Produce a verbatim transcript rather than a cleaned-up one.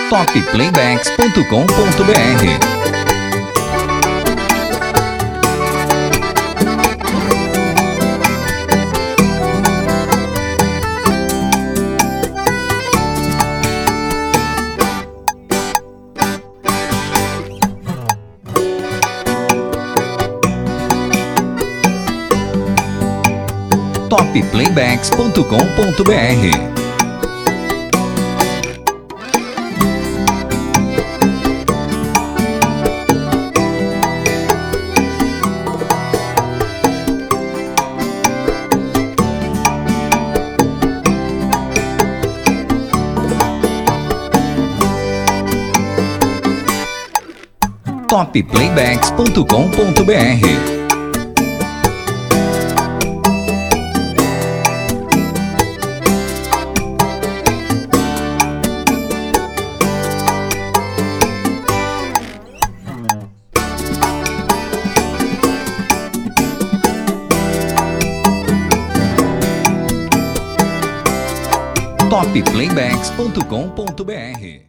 top playbacks ponto com ponto br. top playbacks ponto com ponto br. top playbacks ponto com ponto br. top playbacks ponto com ponto br.